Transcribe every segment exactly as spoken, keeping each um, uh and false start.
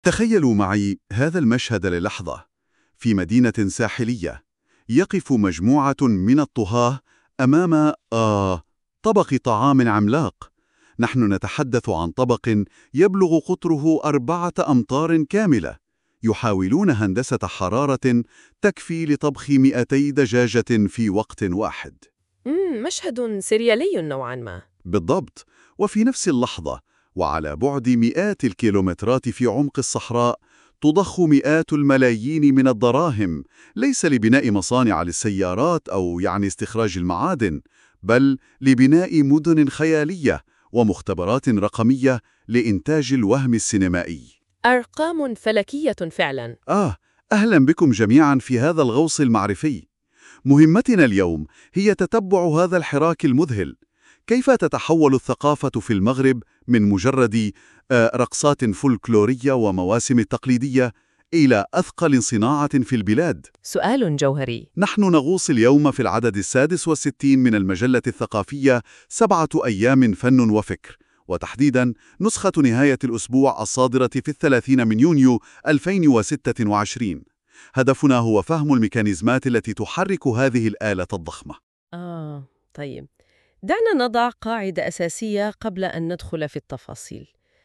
تخيلوا معي هذا المشهد للحظة. في مدينة ساحلية يقف مجموعة من الطهاة أمام آه طبق طعام عملاق. نحن نتحدث عن طبق يبلغ قطره أربعة أمتار كاملة. يحاولون هندسة حرارة تكفي لطبخ مئتي دجاجة في وقت واحد. مم مشهد سريالي نوعاً ما. بالضبط. وفي نفس اللحظة وعلى بعد مئات الكيلومترات في عمق الصحراء تضخ مئات الملايين من الدراهم، ليس لبناء مصانع للسيارات أو يعني استخراج المعادن، بل لبناء مدن خيالية ومختبرات رقمية لإنتاج الوهم السينمائي. أرقام فلكية فعلاً. آه، أهلا بكم جميعا في هذا الغوص المعرفي. مهمتنا اليوم هي تتبع هذا الحراك المذهل. كيف تتحول الثقافة في المغرب من مجرد آه، رقصات فولكلورية ومواسم تقليدية إلى أثقل صناعة في البلاد؟ سؤال جوهري. نحن نغوص اليوم في العدد السادس والستين من المجلة الثقافية سبعة أيام فن وفكر، وتحديداً نسخة نهاية الأسبوع الصادرة في الثلاثين من يونيو ألفين وستة وعشرين. هدفنا هو فهم الميكانيزمات التي تحرك هذه الآلة الضخمة. آه، طيب. دعنا نضع قاعدة أساسية قبل أن ندخل في التفاصيل.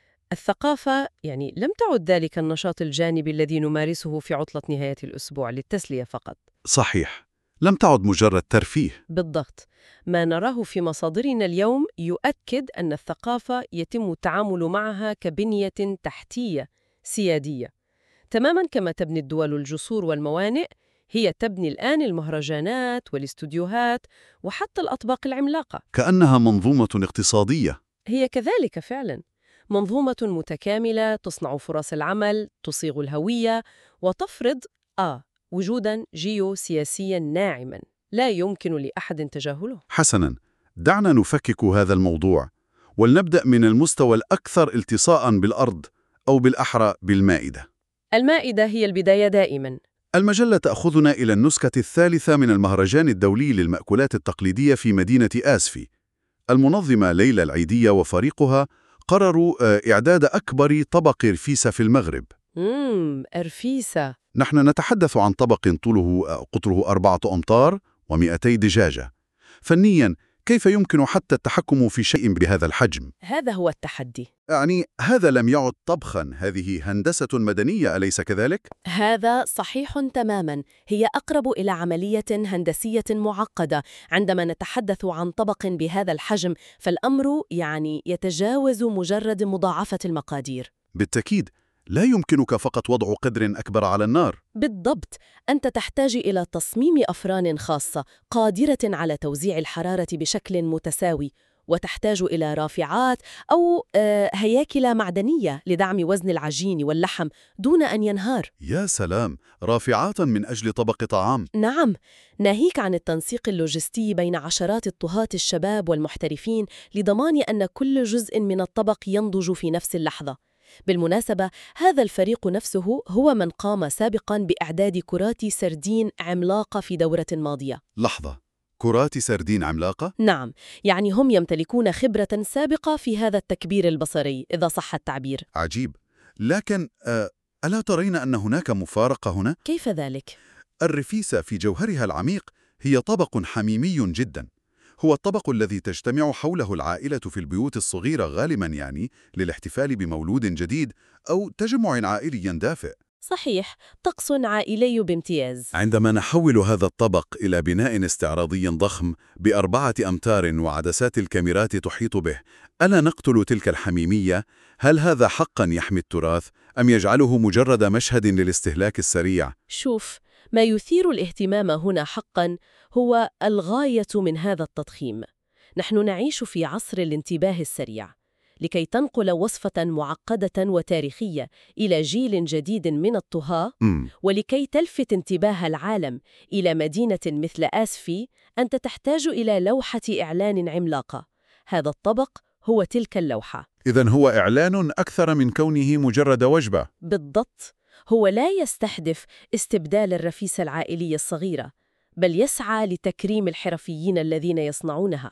الثقافة يعني لم تعد ذلك النشاط الجانبي الذي نمارسه في عطلة نهاية الأسبوع للتسلية فقط. صحيح، لم تعد مجرد ترفيه. بالضبط. ما نراه في مصادرنا اليوم يؤكد أن الثقافة يتم التعامل معها كبنية تحتية سيادية، تماماً كما تبني الدول الجسور والموانئ. هي تبني الآن المهرجانات والاستوديوهات وحتى الأطباق العملاقة. كأنها منظومة اقتصادية. هي كذلك فعلاً، منظومة متكاملة تصنع فرص العمل، تصيغ الهوية، وتفرض آه وجوداً جيوسياسياً ناعماً لا يمكن لأحد تجاهله. حسناً، دعنا نفكك هذا الموضوع، ولنبدأ من المستوى الأكثر التصاقاً بالأرض، أو بالأحرى بالمائدة. المائدة هي البداية دائماً. المجلة تأخذنا إلى النسخة الثالثة من المهرجان الدولي للمأكولات التقليدية في مدينة آسفي. المنظمة ليلى العيدية وفريقها قرروا آه، إعداد أكبر طبق رفيسة في المغرب. مم، أرفيسة. نحن نتحدث عن طبق طوله آه، قطره أربعة أمتار ومئتي دجاجة. فنياً، كيف يمكن حتى التحكم في شيء بهذا الحجم؟ هذا هو التحدي. يعني هذا لم يعد طبخاً، هذه هندسة مدنية، أليس كذلك؟ هذا صحيح تماماً. هي أقرب إلى عملية هندسية معقدة. عندما نتحدث عن طبق بهذا الحجم فالأمر يعني يتجاوز مجرد مضاعفة المقادير. بالتأكيد، لا يمكنك فقط وضع قدر أكبر على النار. بالضبط. أنت تحتاج إلى تصميم أفران خاصة قادرة على توزيع الحرارة بشكل متساوي، وتحتاج إلى رافعات أو آه، هياكل معدنية لدعم وزن العجين واللحم دون أن ينهار. يا سلام، رافعات من أجل طبق طعام! نعم، ناهيك عن التنسيق اللوجستي بين عشرات الطهاة الشباب والمحترفين لضمان أن كل جزء من الطبق ينضج في نفس اللحظة. بالمناسبة، هذا الفريق نفسه هو من قام سابقاً بإعداد كرات سردين عملاقة في دورة ماضية. لحظة، كرات سردين عملاقة؟ نعم، يعني هم يمتلكون خبرة سابقة في هذا التكبير البصري إذا صح التعبير. عجيب. لكن آه، ألا ترين أن هناك مفارقة هنا؟ كيف ذلك؟ الرفيسة في جوهرها العميق هي طبق حميمي جدا. هو الطبق الذي تجتمع حوله العائلة في البيوت الصغيرة غالبا، يعني للاحتفال بمولود جديد أو تجمع عائلي دافئ. صحيح، طقس عائلي بامتياز. عندما نحول هذا الطبق إلى بناء استعراضي ضخم بأربعة أمتار وعدسات الكاميرات تحيط به، ألا نقتل تلك الحميمية؟ هل هذا حقا يحمي التراث أم يجعله مجرد مشهد للاستهلاك السريع؟ شوف، ما يثير الاهتمام هنا حقاً هو الغاية من هذا التضخيم. نحن نعيش في عصر الانتباه السريع. لكي تنقل وصفة معقدة وتاريخية إلى جيل جديد من الطهاة، مم. ولكي تلفت انتباه العالم إلى مدينة مثل آسفي، أنت تحتاج إلى لوحة إعلان عملاقة. هذا الطبق هو تلك اللوحة. إذن هو إعلان أكثر من كونه مجرد وجبة. بالضبط. هو لا يستهدف استبدال الرفيسة العائلية الصغيرة، بل يسعى لتكريم الحرفيين الذين يصنعونها،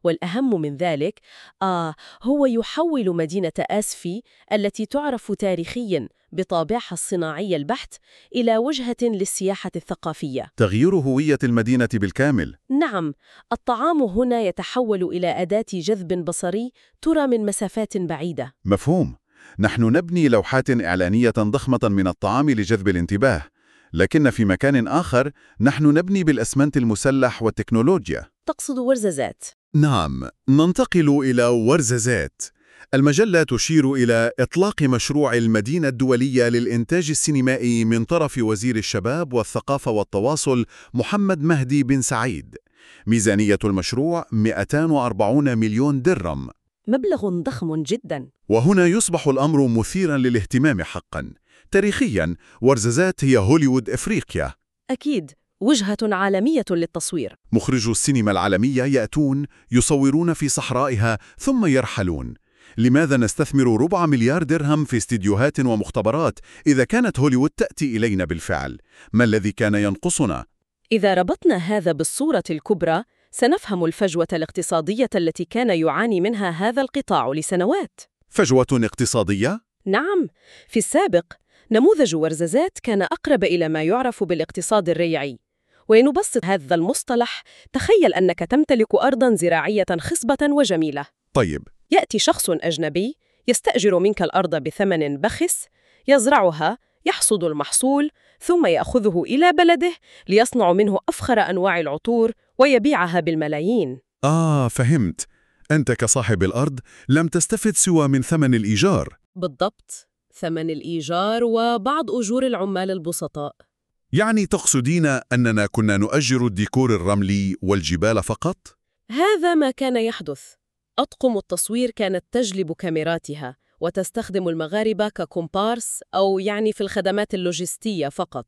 والأهم من ذلك آه هو يحول مدينة آسفي التي تعرف تاريخياً بطابعها الصناعي البحت إلى وجهة للسياحة الثقافية. تغيير هوية المدينة بالكامل. نعم، الطعام هنا يتحول إلى أداة جذب بصري ترى من مسافات بعيدة. مفهوم. نحن نبني لوحات إعلانية ضخمة من الطعام لجذب الانتباه، لكن في مكان آخر نحن نبني بالأسمنت المسلح والتكنولوجيا. تقصد ورزازات؟ نعم، ننتقل إلى ورزازات. المجلة تشير إلى إطلاق مشروع المدينة الدولية للإنتاج السينمائي من طرف وزير الشباب والثقافة والتواصل محمد مهدي بن سعيد. ميزانية المشروع مئتين وأربعين مليون درهم. مبلغ ضخم جداً. وهنا يصبح الأمر مثيراً للاهتمام حقاً. تاريخياً، ورزازات هي هوليوود إفريقيا. أكيد، وجهة عالمية للتصوير. مخرجو السينما العالمية يأتون، يصورون في صحرائها، ثم يرحلون. لماذا نستثمر ربع مليار درهم في استديوهات ومختبرات إذا كانت هوليوود تأتي إلينا بالفعل؟ ما الذي كان ينقصنا؟ إذا ربطنا هذا بالصورة الكبرى، سنفهم الفجوة الاقتصادية التي كان يعاني منها هذا القطاع لسنوات. فجوة اقتصادية؟ نعم، في السابق نموذج ورزازات كان أقرب إلى ما يعرف بالاقتصاد الريعي. ولنبسط هذا المصطلح، تخيل أنك تمتلك أرضاً زراعية خصبة وجميلة. طيب. يأتي شخص أجنبي يستأجر منك الأرض بثمن بخس، يزرعها، يحصد المحصول، ثم يأخذه إلى بلده ليصنع منه أفخر أنواع العطور ويبيعها بالملايين. آه، فهمت. أنت كصاحب الأرض لم تستفد سوى من ثمن الإيجار. بالضبط، ثمن الإيجار وبعض أجور العمال البسطاء. يعني تقصدين أننا كنا نؤجر الديكور الرملي والجبال فقط؟ هذا ما كان يحدث. أطقم التصوير كانت تجلب كاميراتها وتستخدم المغاربة ككومبارس أو يعني في الخدمات اللوجستية فقط.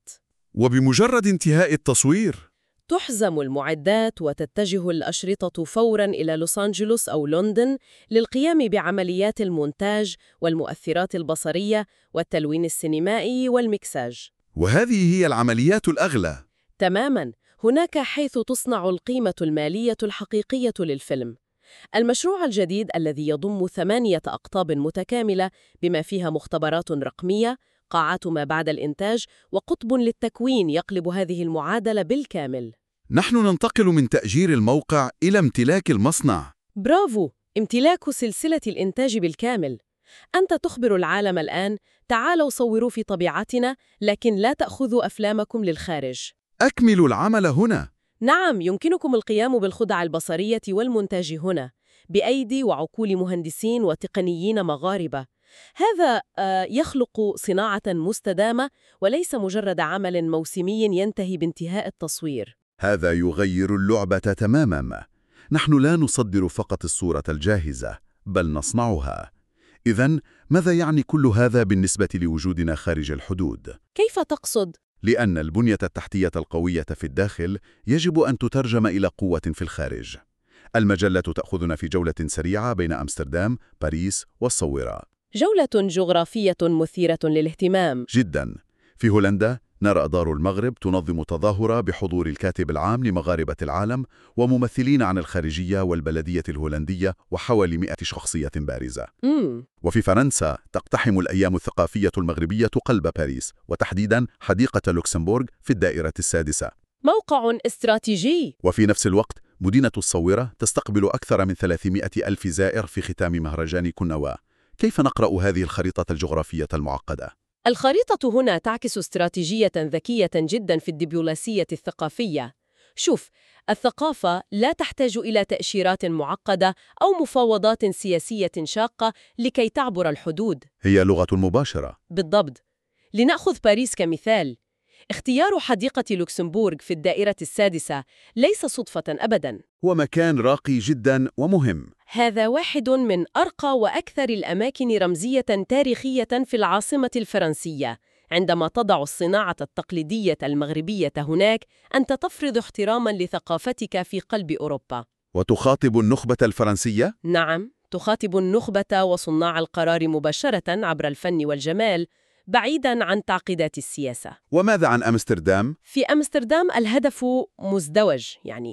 وبمجرد انتهاء التصوير تحزم المعدات وتتجه الأشرطة فوراً إلى لوس أنجلوس أو لندن للقيام بعمليات المونتاج والمؤثرات البصرية والتلوين السينمائي والمكساج. وهذه هي العمليات الأغلى. تماماً، هناك حيث تصنع القيمة المالية الحقيقية للفيلم. المشروع الجديد الذي يضم ثمانية أقطاب متكاملة بما فيها مختبرات رقمية، قاعات ما بعد الإنتاج، وقطب للتكوين يقلب هذه المعادلة بالكامل. نحن ننتقل من تأجير الموقع إلى امتلاك المصنع. برافو، امتلاك سلسلة الإنتاج بالكامل. أنت تخبر العالم الآن: تعالوا صوروا في طبيعتنا، لكن لا تأخذوا أفلامكم للخارج. أكملوا العمل هنا. نعم، يمكنكم القيام بالخدع البصرية والمونتاج هنا بأيدي وعقول مهندسين وتقنيين مغاربة. هذا يخلق صناعة مستدامة وليس مجرد عمل موسمي ينتهي بانتهاء التصوير. هذا يغير اللعبة تماماً. نحن لا نصدر فقط الصورة الجاهزة، بل نصنعها. إذن ماذا يعني كل هذا بالنسبة لوجودنا خارج الحدود؟ كيف تقصد؟ لأن البنية التحتية القوية في الداخل يجب أن تترجم إلى قوة في الخارج. المجلة تأخذنا في جولة سريعة بين أمستردام، باريس والصويرة. جولة جغرافية مثيرة للاهتمام. جداً. في هولندا نرى دار المغرب تنظم تظاهرة بحضور الكاتب العام لمغاربة العالم وممثلين عن الخارجية والبلدية الهولندية وحوالي مئة شخصية بارزة. مم. وفي فرنسا تقتحم الأيام الثقافية المغربية قلب باريس، وتحديداً حديقة لوكسمبورغ في الدائرة السادسة. موقع استراتيجي. وفي نفس الوقت مدينة الصويرة تستقبل أكثر من ثلاثمئة ألف زائر في ختام مهرجان كونوا. كيف نقرأ هذه الخريطة الجغرافية المعقدة؟ الخريطة هنا تعكس استراتيجية ذكية جدا في الدبلوماسية الثقافية. شوف، الثقافة لا تحتاج إلى تأشيرات معقدة أو مفاوضات سياسية شاقة لكي تعبر الحدود. هي لغة مباشرة. بالضبط. لنأخذ باريس كمثال. اختيار حديقة لوكسمبورغ في الدائرة السادسة ليس صدفة أبداً. هو مكان راقي جداً ومهم. هذا واحد من أرقى وأكثر الأماكن رمزية تاريخية في العاصمة الفرنسية. عندما تضع الصناعة التقليدية المغربية هناك، أنت تفرض احتراماً لثقافتك في قلب أوروبا. وتخاطب النخبة الفرنسية؟ نعم، تخاطب النخبة وصناع القرار مباشرة عبر الفن والجمال، بعيداً عن تعقيدات السياسة. وماذا عن أمستردام؟ في أمستردام الهدف مزدوج، يعني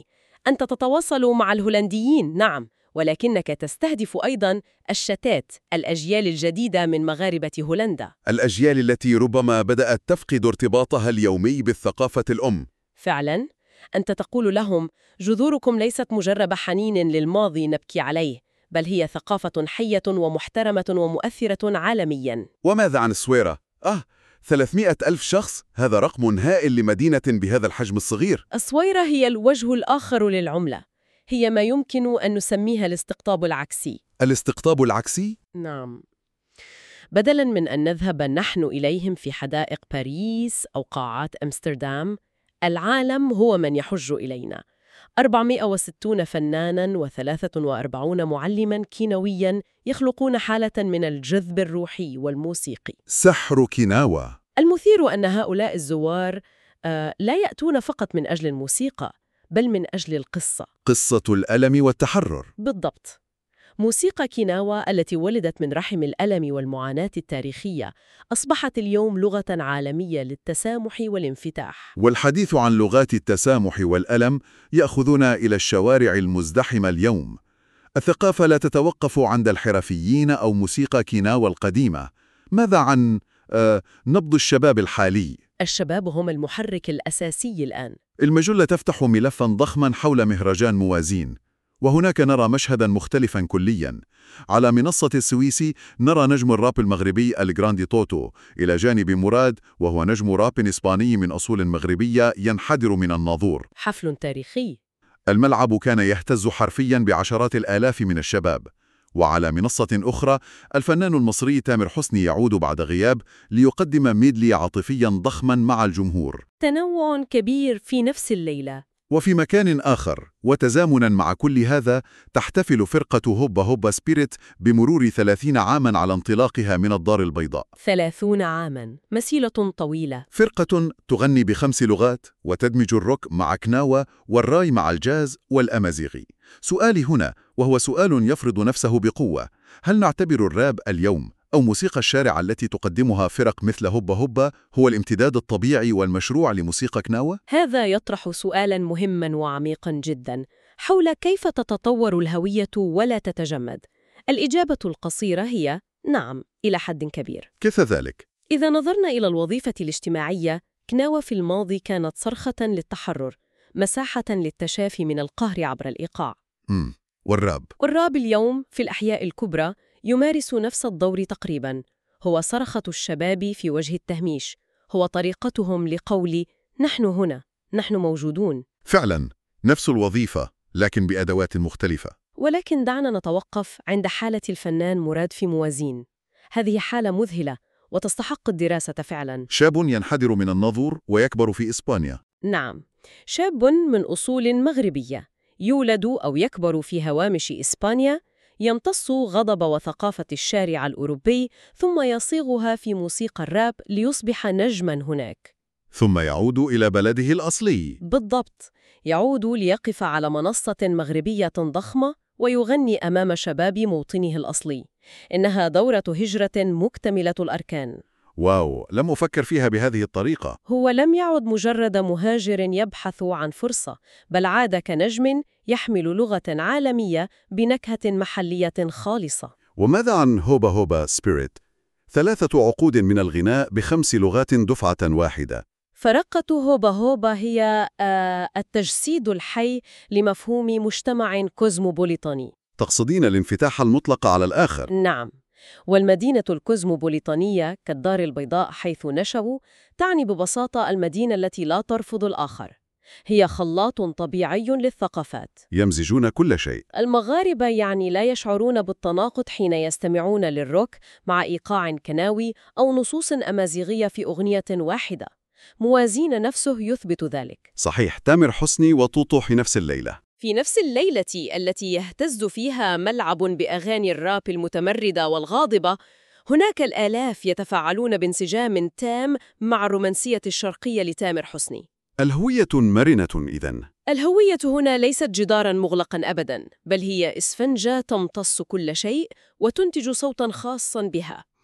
أنت تتواصل مع الهولنديين، نعم، ولكنك تستهدف أيضاً الشتات، الأجيال الجديدة من مغاربة هولندا. الأجيال التي ربما بدأت تفقد ارتباطها اليومي بالثقافة الأم. فعلاً، أنت تقول لهم جذوركم ليست مجرد حنين للماضي نبكي عليه، بل هي ثقافة حية ومحترمة ومؤثرة عالمياً. وماذا عن السويرة؟ آه، ثلاثمائة ألف شخص، هذا رقم هائل لمدينة بهذا الحجم الصغير. الصويرة هي الوجه الآخر للعملة، هي ما يمكن أن نسميها الاستقطاب العكسي. الاستقطاب العكسي؟ نعم، بدلاً من أن نذهب نحن إليهم في حدائق باريس أو قاعات أمستردام، العالم هو من يحج إلينا. أربعمائة وستون فناناً وثلاثة وأربعين معلماً كينوياً يخلقون حالة من الجذب الروحي والموسيقي. سحر كيناوا. المثير أن هؤلاء الزوار آه لا يأتون فقط من أجل الموسيقى، بل من أجل القصة. قصة الألم والتحرر. بالضبط. موسيقى كيناوا التي ولدت من رحم الألم والمعاناة التاريخية أصبحت اليوم لغة عالمية للتسامح والانفتاح. والحديث عن لغات التسامح والألم يأخذنا إلى الشوارع المزدحمة اليوم. الثقافة لا تتوقف عند الحرفيين أو موسيقى كيناوا القديمة. ماذا عن آه نبض الشباب الحالي؟ الشباب هم المحرك الأساسي الآن. المجلة تفتح ملفاً ضخماً حول مهرجان موازين، وهناك نرى مشهداً مختلفاً كلياً. على منصة السويسي نرى نجم الراب المغربي الجراندي توتو إلى جانب مراد، وهو نجم راب إسباني من أصول مغربية ينحدر من الناظور. حفل تاريخي. الملعب كان يهتز حرفياً بعشرات الآلاف من الشباب. وعلى منصة أخرى الفنان المصري تامر حسني يعود بعد غياب ليقدم ميدلي عاطفياً ضخماً مع الجمهور. تنوع كبير في نفس الليلة. وفي مكان آخر وتزامناً مع كل هذا تحتفل فرقة هوبا هوبا سبيريت بمرور ثلاثين عاماً على انطلاقها من الدار البيضاء. ثلاثون عاماً، مسيرة طويلة. فرقة تغني بخمس لغات وتدمج الروك مع كناوا والراي مع الجاز والأمازيغي. سؤالي هنا، وهو سؤال يفرض نفسه بقوة، هل نعتبر الراب اليوم أو موسيقى الشارع التي تقدمها فرق مثل هوبا هوبا هو الامتداد الطبيعي والمشروع لموسيقى كناوا؟ هذا يطرح سؤالاً مهماً وعميقاً جداً حول كيف تتطور الهوية ولا تتجمد. الإجابة القصيرة هي نعم، إلى حد كبير. كيف ذلك؟ إذا نظرنا إلى الوظيفة الاجتماعية، كناوا في الماضي كانت صرخة للتحرر، مساحة للتشافي من القهر عبر الإيقاع. مم. والراب؟ والراب اليوم في الأحياء الكبرى يمارس نفس الدور تقريباً. هو صرخة الشباب في وجه التهميش، هو طريقتهم لقول نحن هنا، نحن موجودون. فعلاً، نفس الوظيفة لكن بأدوات مختلفة. ولكن دعنا نتوقف عند حالة الفنان مراد في موازين. هذه حالة مذهلة وتستحق الدراسة فعلاً. شاب ينحدر من الناظور ويكبر في إسبانيا. نعم، شاب من أصول مغربية يولد أو يكبر في هوامش إسبانيا، يمتص غضب وثقافة الشارع الأوروبي ثم يصيغها في موسيقى الراب ليصبح نجماً هناك. ثم يعود إلى بلده الأصلي. بالضبط، يعود ليقف على منصة مغربية ضخمة ويغني أمام شباب موطنه الأصلي. إنها دورة هجرة مكتملة الأركان. واو، لم أفكر فيها بهذه الطريقة. هو لم يعد مجرد مهاجر يبحث عن فرصة، بل عاد كنجم يحمل لغة عالمية بنكهة محلية خالصة. وماذا عن هوبا هوبا سبيريت؟ ثلاثة عقود من الغناء بخمس لغات دفعة واحدة. فرقة هوبا هوبا هي آه التجسيد الحي لمفهوم مجتمع كوزموبوليطاني. تقصدين الانفتاح المطلق على الآخر؟ نعم، والمدينة الكوزموبوليطانية كالدار البيضاء حيث نشأوا تعني ببساطة المدينة التي لا ترفض الآخر. هي خلاط طبيعي للثقافات. يمزجون كل شيء. المغاربة يعني لا يشعرون بالتناقض حين يستمعون للروك مع إيقاع كناوي أو نصوص أمازيغية في أغنية واحدة. موازين نفسه يثبت ذلك. صحيح، تامر حسني وطوطو في نفس الليلة. في نفس الليلة التي يهتز فيها ملعب بأغاني الراب المتمردة والغاضبة، هناك الآلاف يتفاعلون بانسجام تام مع الرومانسية الشرقية لتامر حسني. الهوية مرنة إذن. الهوية هنا ليست جداراً مغلقاً أبداً، بل هي إسفنجة تمتص كل شيء وتنتج صوتاً خاصاً بها.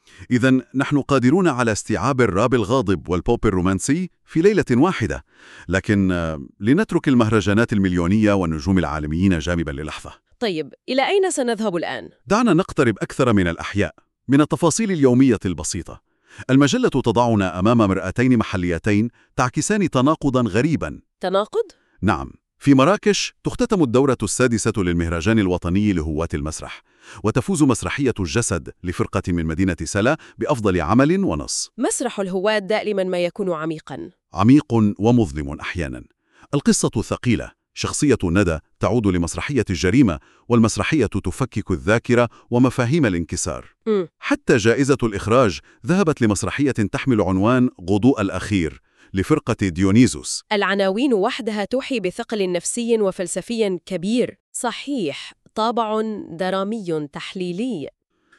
إذن نحن قادرون على استيعاب الراب الغاضب والبوب الرومانسي في ليلة واحدة، لكن آه، لنترك المهرجانات المليونية والنجوم العالميين جانباً للحظة. طيب، إلى أين سنذهب الآن؟ دعنا نقترب أكثر من الأحياء، من التفاصيل اليومية البسيطة. المجلة تضعنا أمام مرآتين محليتين تعكسان تناقضاً غريباً. تناقض؟ نعم، في مراكش تختتم الدورة السادسة للمهرجان الوطني لهواة المسرح، وتفوز مسرحية الجسد لفرقة من مدينة سلا بأفضل عمل ونص. مسرح الهواة دائما ما يكون عميقا. عميق ومظلم أحيانا. القصة ثقيلة، شخصية ندى تعود لمسرحية الجريمة، والمسرحية تفكك الذاكرة ومفاهيم الانكسار. م. حتى جائزة الإخراج ذهبت لمسرحية تحمل عنوان غضوء الأخير لفرقة ديونيزوس. العناوين وحدها توحي بثقل نفسي وفلسفي كبير. صحيح، طابع درامي تحليلي.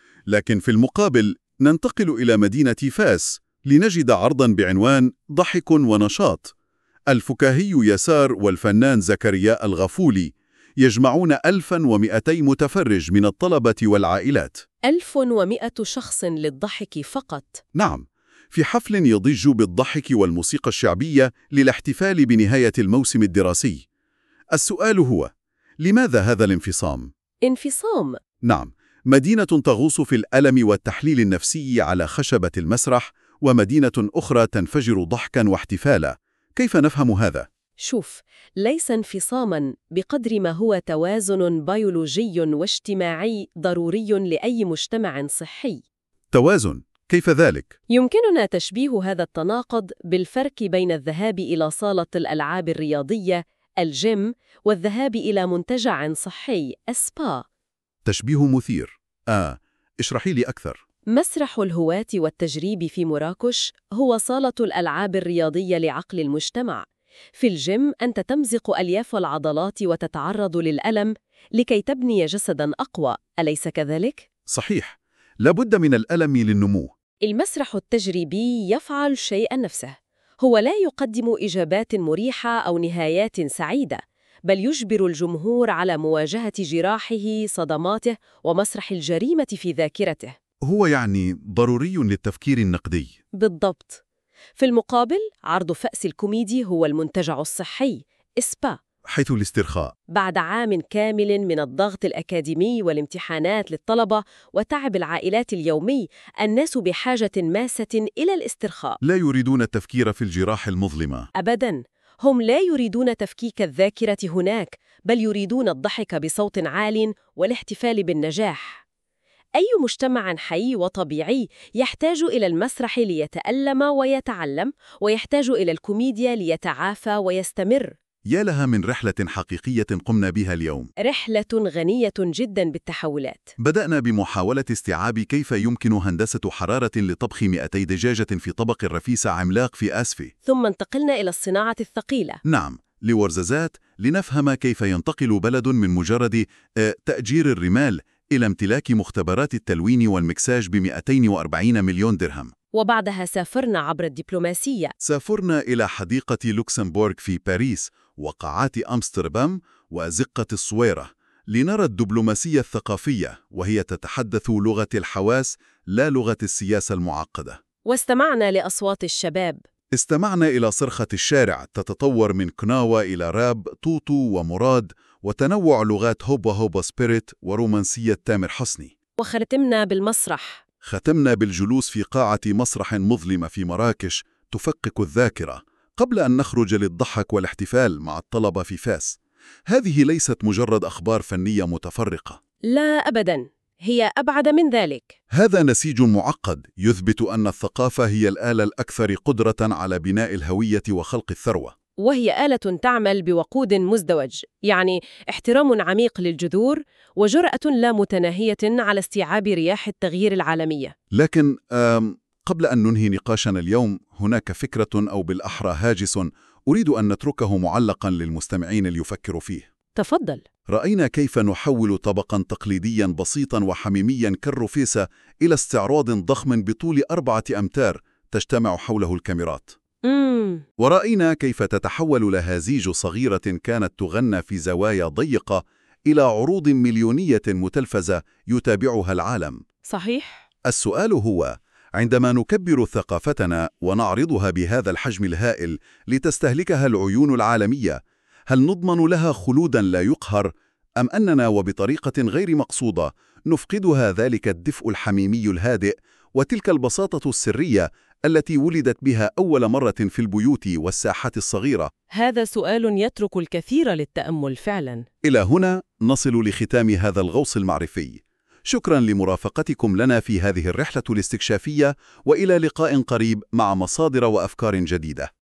لكن في المقابل ننتقل إلى مدينة فاس لنجد عرضاً بعنوان ضحك ونشاط. الفكاهي يسار والفنان زكريا الغفولي يجمعون ألفاً ومئتي متفرج من الطلبة والعائلات. ألف ومئة شخص للضحك فقط. نعم، في حفل يضج بالضحك والموسيقى الشعبية للاحتفال بنهاية الموسم الدراسي. السؤال هو: لماذا هذا الانفصام؟ انفصام؟ نعم، مدينة تغوص في الألم والتحليل النفسي على خشبة المسرح، ومدينة أخرى تنفجر ضحكاً واحتفالاً. كيف نفهم هذا؟ شوف، ليس انفصاماً بقدر ما هو توازن بيولوجي واجتماعي ضروري لأي مجتمع صحي. توازن؟ كيف ذلك؟ يمكننا تشبيه هذا التناقض بالفرق بين الذهاب إلى صالة الألعاب الرياضية الجيم والذهاب إلى منتجع صحي السبا. تشبيه مثير. آه، اشرحي لي أكثر. مسرح الهواة والتجريب في مراكش هو صالة الألعاب الرياضية لعقل المجتمع. في الجيم أنت تمزق ألياف العضلات وتتعرض للألم لكي تبني جسداً أقوى، أليس كذلك؟ صحيح، لابد من الألم للنمو. المسرح التجريبي يفعل شيئاً نفسه. هو لا يقدم إجابات مريحة أو نهايات سعيدة، بل يجبر الجمهور على مواجهة جراحه، صدماته، ومسرح الجريمة في ذاكرته. هو يعني ضروري للتفكير النقدي. بالضبط. في المقابل، عرض فأس الكوميدي هو المنتجع الصحي إسبا. حيث الاسترخاء. بعد عام كامل من الضغط الأكاديمي والامتحانات للطلبة وتعب العائلات اليومي، الناس بحاجة ماسة إلى الاسترخاء. لا يريدون التفكير في الجراح المظلمة. أبداً، هم لا يريدون تفكيك الذاكرة هناك، بل يريدون الضحك بصوت عال والاحتفال بالنجاح. أي مجتمع حي وطبيعي يحتاج إلى المسرح ليتألم ويتعلم، ويحتاج إلى الكوميديا ليتعافى ويستمر. يا لها من رحلة حقيقية قمنا بها اليوم. رحلة غنية جداً بالتحولات. بدأنا بمحاولة استيعاب كيف يمكن هندسة حرارة لطبخ مئتي دجاجة في طبق رفيس عملاق في آسفي. ثم انتقلنا إلى الصناعة الثقيلة. نعم، لورزازات، لنفهم كيف ينتقل بلد من مجرد آه، تأجير الرمال إلى امتلاك مختبرات التلوين والمكساج بمئتين وأربعين مليون درهم. وبعدها سافرنا عبر الدبلوماسية. سافرنا إلى حديقة لوكسمبورغ في باريس وقاعات أمستردام وزقة الصويرة لنرى الدبلوماسية الثقافية، وهي تتحدث لغة الحواس لا لغة السياسة المعقدة. واستمعنا لأصوات الشباب. استمعنا إلى صرخة الشارع تتطور من كناوة إلى راب، توتو ومراد، وتنوع لغات هوبا هوبا سبيريت ورومانسية تامر حسني. وختمنا بالمسرح. ختمنا بالجلوس في قاعة مسرح مظلمة في مراكش تفكك الذاكرة، قبل أن نخرج للضحك والاحتفال مع الطلبة في فاس. هذه ليست مجرد أخبار فنية متفرقة. لا أبداً، هي أبعد من ذلك. هذا نسيج معقد يثبت أن الثقافة هي الآلة الأكثر قدرة على بناء الهوية وخلق الثروة. وهي آلة تعمل بوقود مزدوج، يعني احترام عميق للجذور وجرأة لا متناهية على استيعاب رياح التغيير العالمية. لكن قبل أن ننهي نقاشنا اليوم، هناك فكرة أو بالأحرى هاجس أريد أن نتركه معلقاً للمستمعين ليفكروا فيه. تفضل. رأينا كيف نحول طبقاً تقليدياً بسيطاً وحميمياً كالرفيسة إلى استعراض ضخم بطول أربعة أمتار تجتمع حوله الكاميرات. مم. ورأينا كيف تتحول لهازيج صغيرة كانت تغنى في زوايا ضيقة إلى عروض مليونية متلفزة يتابعها العالم. صحيح. السؤال هو: عندما نكبر ثقافتنا ونعرضها بهذا الحجم الهائل لتستهلكها العيون العالمية، هل نضمن لها خلوداً لا يقهر، أم أننا وبطريقة غير مقصودة نفقدها ذلك الدفء الحميمي الهادئ وتلك البساطة السرية التي ولدت بها أول مرة في البيوت والساحات الصغيرة؟ هذا سؤال يترك الكثير للتأمل فعلا. إلى هنا نصل لختام هذا الغوص المعرفي. شكراً لمرافقتكم لنا في هذه الرحلة الاستكشافية، وإلى لقاء قريب مع مصادر وأفكار جديدة.